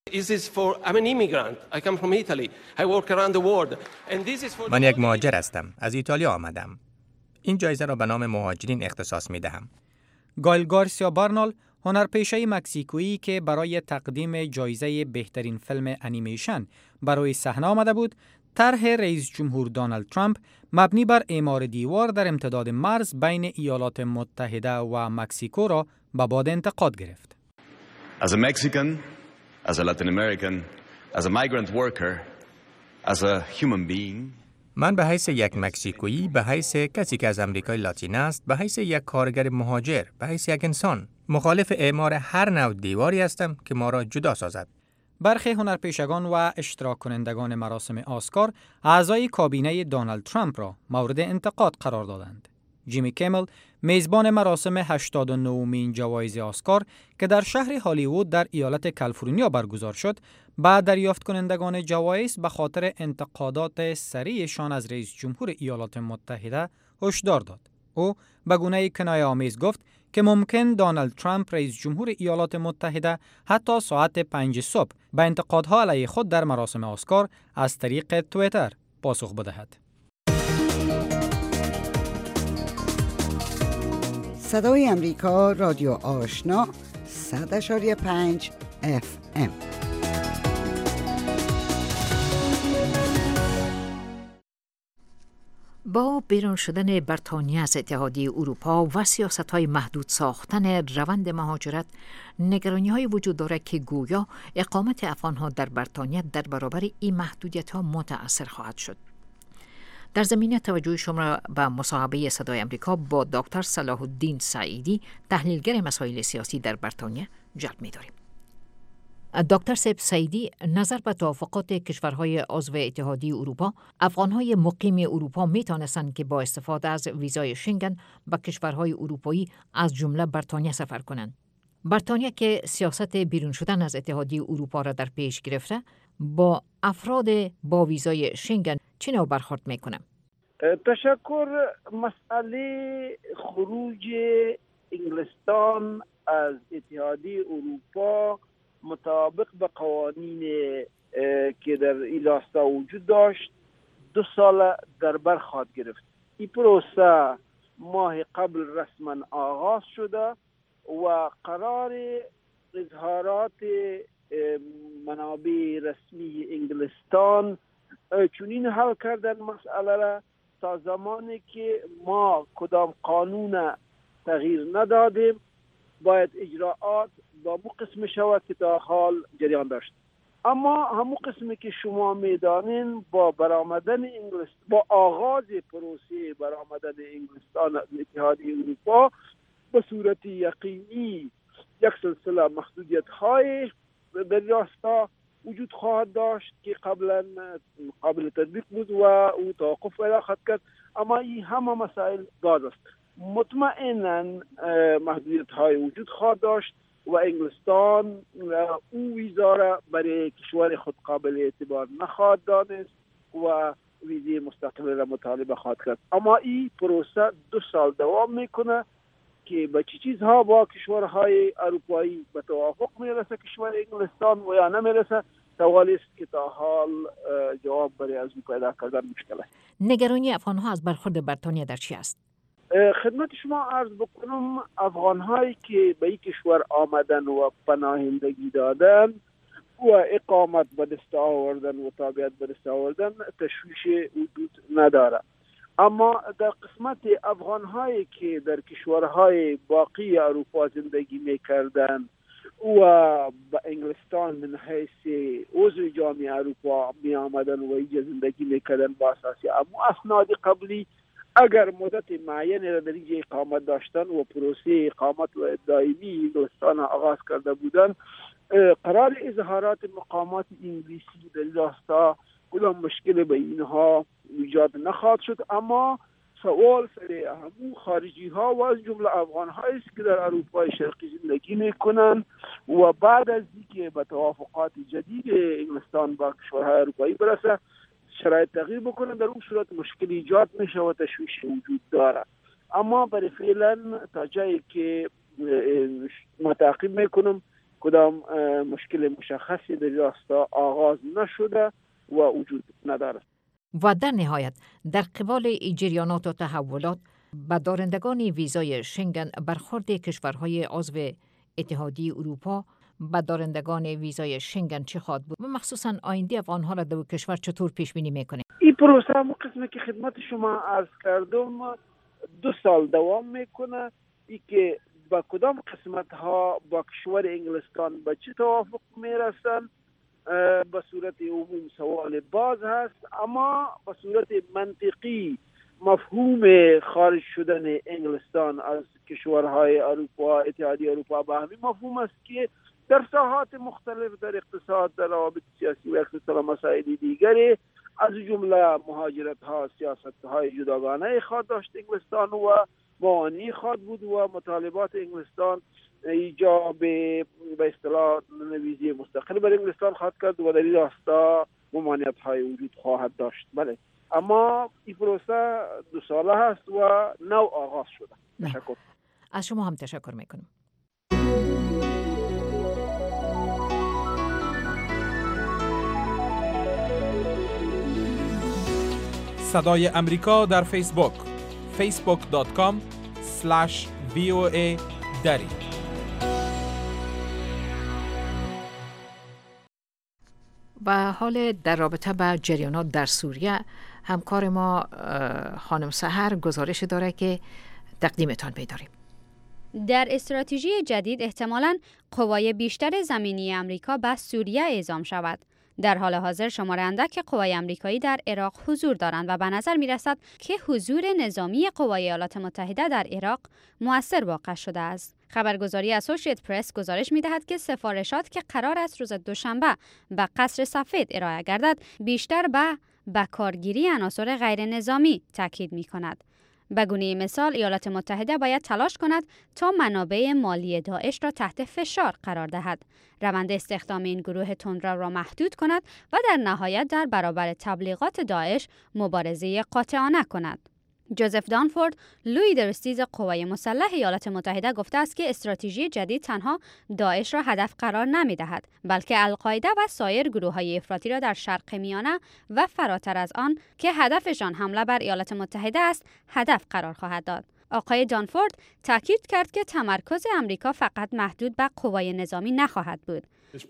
من یک مهاجر هستم. از ایتالیا آمدم. این جایزه را به نام مهاجرین اختصاص می دهم. گایل گارسیا بارنال، هنرپیشه مکزیکویی که برای تقدیم جایزه بهترین فیلم انیمیشن برای صحنه آمده بود، طرح رئیس جمهور دونالد ترامپ مبنی بر اعمار دیوار در امتداد مرز بین ایالات متحده و مکزیکو را به باد انتقاد گرفت. As a Mexican, as a Latin American, as a migrant worker, as a human being. من به حیث یک مکزیکویی، به حیث کسی که از امریکای لاتین است، به حیث یک کارگر مهاجر، به حیث یک انسان، مخالف اعمار هر نوع دیواری هستم که ما را جدا سازد. برخی هنرپیشگان و اشتراک کنندگان مراسم آسکار اعضای کابینه دونالد ترامپ را مورد انتقاد قرار دادند. جیمی کیمل، میزبان مراسم هشتاد و نهمین جوایز آسکار که در شهر هالیوود در ایالت کالیفرنیا برگزار شد، بعد دریافت کنندگان جوایز به خاطر انتقادات سریعشان از رئیس جمهور ایالات متحده هشدار داد. او به گونه کنایه‌آمیز گفت که ممکن دونالد ترامپ رئیس جمهور ایالات متحده حتی ساعت پنج صبح به انتقادها علیه خود در مراسم آسکار از طریق توییتر پاسخ بدهد. صدای امریکا، رادیو آشنا، صد اشاری پنج اف ام. با بیرون شدن بریتانیا از اتحادیه اروپا و سیاست‌های محدود ساختن روند مهاجرت، نگرانی‌های وجود دارد که گویا اقامت افغان‌ها در بریتانیا در برابر این محدودیت‌ها متأثر خواهد شد. در زمینه توجه شما به مصاحبه صدای امریکا با دکتر صلاح الدین سعیدی، تحلیلگر مسائل سیاسی در بریتانیا، جلب می‌داریم. دکتر سیب سعیدی، نظر به توافقات کشورهای عضو اتحادیه اروپا، افغانهای مقیم اروپا می توانستند که با استفاده از ویزای شنگن به کشورهای اروپایی از جمله بریتانیا سفر کنند. بریتانیا که سیاست بیرون شدن از اتحادیه اروپا را در پیش گرفته، با افراد با ویزای شنگن چه نوع برخورد میکنه؟ تشکر. مسئله خروج انگلستان از اتحادیه اروپا مطابق به قوانین که در این راستا وجود داشت دو سال در بر خواهد گرفت. این پروسه ماه قبل رسما آغاز شده و قرار اظهارات منابع رسمی انگلستان چنین حل کردن مسئله را تا زمانی که ما کدام قانون تغییر ندادیم باید اجراعات با مو قسم شود که تا حال جریان داشت. اما همو قسمی که شما میدانین با برآمدن انگلستان، با آغاز پروسه برآمدن انگلستان از اتحادیه اروپا به صورت یقینی یک سلسله محدودیت های در راستا وجود خواهد داشت که قبلا قابل تطبیق بود و او توقف پیدا خواهد کرد. اما این همه مسائل باز است. مطمئنا محدودیت های وجود خواهد داشت و انگلستان او ویزا را برای کشور خود قابل اعتبار نخواهد دانست و ویزای مستقل را مطالبه خواهد کرد. اما این پروسه دو سال دوام میکنه که به چه چیزها با کشورهای اروپایی به توافق میرسه کشور انگلستان و یا نمیرسه، سوالی است که تا حال جواب برای از او پیدا کردن مشکل است. نگرانی افغان‌ها از برخورد بریتانیا در چی است؟ خدمت شما عرض بکنم افغان هایی که به این کشور آمدن و پناهندگی دادن و اقامت به دست آوردن و تابعیت به دست آوردن تشویش وجود نداره. اما در قسمت افغان هایی که در کشورهای باقی اروپا زندگی میکردن و به انگلستان من حیث عضو جامعه اروپا می آمدن و اینجا زندگی میکردن با اساس اما اسناد قبلی، اگر مدت معینی را در اینجا اقامت داشتن و پروسه اقامت و دائمی انگلستان آغاز کرده بودن، قرار اظهارات مقامات انگلیسی در راستا کدام مشکل به اینها ایجاد نخواهد شد. اما سوال سر همون خارجی ها و از جمله افغان هایی است که در اروپای شرقی زندگی میکنن و بعد از اینکه به توافقات جدید انگلستان با کشورهای اروپایی برسه شرایط تغییر بکنه، در اون صورت مشکل ایجاد میشه و تشویش وجود داره. اما برای فعلا تا جایی که ما تعقیب میکنم کدام مشکل مشخصی در راستا آغاز نشده و وجود نداره. و در نهایت در قبال جریانات و تحولات به دارندگان ویزای شنگن برخورد کشورهای عضو اتحادیه اروپا به دارندگان ویزای شنگن چه خواهد بود و مخصوصا آینده افغان‌ها را در کشور چطور پیش بینی میکنه؟ این پروسه هم قسمی که خدمت شما عرض کردم دو سال دوام میکنه. ای که با کدام قسمت ها با کشور انگلستان با چه توافق میرسن به صورت عموم سوال باز هست، اما به صورت منطقی مفهوم خارج شدن انگلستان از کشورهای اروپا، اتحادیه اروپا به همین مفهوم است که در ساحات مختلف، در اقتصاد، در روابط سیاسی و اقتصاد مسائل دیگری، از جمله مهاجرت ها، سیاست های جداگانه خواهد داشت انگلستان و موانعی خواهد بود و مطالبات انگلستان ایجاب به اصطلاح نویزی مستقل بر انگلستان خواهد کرد و در این راستا ممانعت های وجود خواهد داشت. بله، اما این پروسه دو ساله هست و نو آغاز شده. تشکر. از شما هم تشکر میکنم. صدای امریکا در فیسبوک فیسبوک دات کام اسلش وی او ای دری. و حال در رابطه با جریانات در سوریه همکار ما خانم سحر گزارش داره که تقدیمتان می‌داریم. در استراتژی جدید احتمالاً قوای بیشتر زمینی امریکا به سوریه اعزام شود. در حال حاضر شمار اندک قوای آمریکایی در عراق حضور دارند و به نظر می رسد که حضور نظامی قوای ایالات متحده در عراق مؤثر واقع شده است. خبرگزاری اسوسییت پرس گزارش می دهد که سفارشات که قرار است روز دوشنبه به قصر سفید ارائه گردد، بیشتر به بکارگیری عناصر غیر نظامی تاکید می کند. به گونه مثال، ایالات متحده باید تلاش کند تا منابع مالی داعش را تحت فشار قرار دهد، روند استخدام این گروه تندرو را محدود کند و در نهایت در برابر تبلیغات داعش مبارزه قاطعانه کند. جوزف دانفورد، لوی درستیز قوای مسلح ایالات متحده گفته است که استراتژی جدید تنها داعش را هدف قرار نمی دهد، بلکه القاعده و سایر گروه‌های افراطی را در شرق میانه و فراتر از آن که هدفشان حمله بر ایالات متحده است، هدف قرار خواهد داد. آقای دانفورد تاکید کرد که تمرکز امریکا فقط محدود به قوای نظامی نخواهد بود.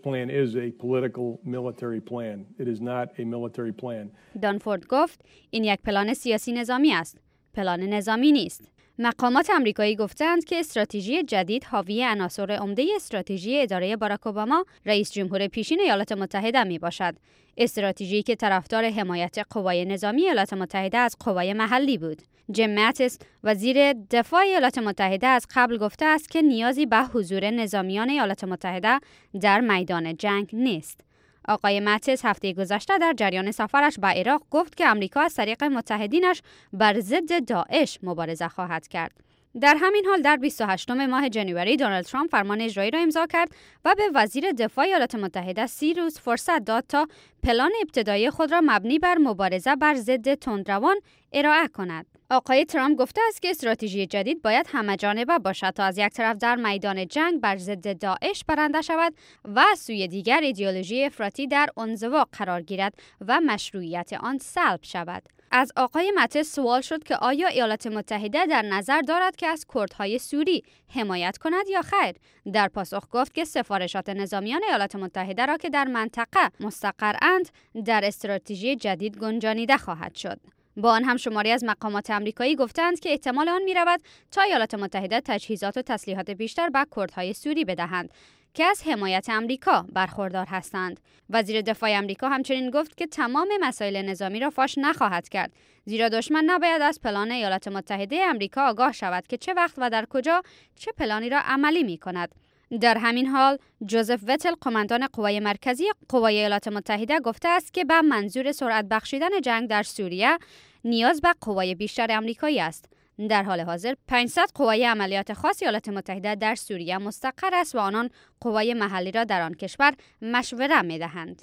دانفورد گفت این یک پلان سیاسی نظامی است، پلان نظامی نیست. مقامات آمریکایی گفتند که استراتژی جدید حاوی عناصر عمده استراتژی اداره باراک اوباما، رئیس جمهور پیشین ایالات متحده می باشد. استراتژی که طرفدار حمایت قوای نظامی ایالات متحده از قوای محلی بود. جیم ماتیس، وزیر دفاع ایالات متحده، از قبل گفته است که نیازی به حضور نظامیان ایالات متحده در میدان جنگ نیست. آقای ماتیس هفته گذشته در جریان سفرش به عراق گفت که آمریکا از طریق متحدینش بر ضد داعش مبارزه خواهد کرد. در همین حال در بیست و هشتم ماه جنوری دونالد ترامپ فرمان اجرایی را امضا کرد و به وزیر دفاع ایالات متحده سی روز فرصت داد تا پلان ابتدایی خود را مبنی بر مبارزه بر ضد تندروان ارائه کند. آقای ترامپ گفته است که استراتژی جدید باید همه‌جانبه باشد تا از یک طرف در میدان جنگ بر ضد داعش برنده شود و از سوی دیگر ایدئولوژی افراطی در انزوا قرار گیرد و مشروعیت آن سلب شود. از آقای ماتیس سوال شد که آیا ایالات متحده در نظر دارد که از کردهای سوری حمایت کند یا خیر؟ در پاسخ گفت که سفارشات نظامیان ایالات متحده را که در منطقه مستقرند در استراتژی جدید گنجانیده خواهد شد. با آن هم شماری از مقامات آمریکایی گفتند که احتمال آن می‌رود تا ایالات متحده تجهیزات و تسلیحات بیشتر به کردهای سوری بدهند که از حمایت آمریکا برخوردار هستند. وزیر دفاع آمریکا همچنین گفت که تمام مسائل نظامی را فاش نخواهد کرد، زیرا دشمن نباید از پلان ایالات متحده آمریکا آگاه شود که چه وقت و در کجا چه پلانی را عملی می‌کند. در همین حال جوزف وتل، قماندان قوای مرکزی قوای ایالات متحده، گفته است که به منظور سرعت بخشیدن جنگ در سوریه نیاز به قوای بیشتر آمریکایی است. در حال حاضر پانصد قوای عملیات خاص ایالات متحده در سوریه مستقر است و آنان قوای محلی را در آن کشور مشوره می‌دهند.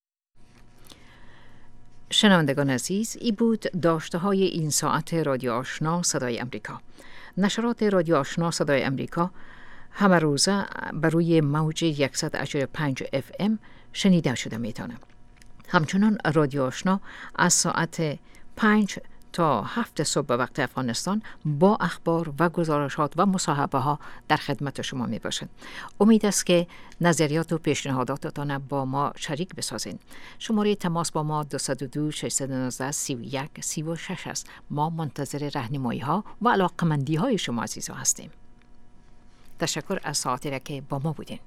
شنوندگان عزیز، ای بود داشته های این ساعت رادیو آشنا صدای امریکا. نشرات رادیو آشنا صدای امریکا همه روزه بر روی موج صد و پنج اف ام شنیده شده میتونه. همچنان رادیو آشنا از ساعت پنج تا هفت صبح به وقت افغانستان با اخبار و گزارشات و مصاحبه ها در خدمت شما می باشد. امید است که نظریات و پیشنهاداتتان با ما شریک بسازین. شماره تماس با ما دو صفر دو شش یک نه سی و یک سی و شش است. ما منتظر راهنمایی ها و علاقمندی های شما عزیزان هستیم. تشکر از ساعتی را که با ما بودین.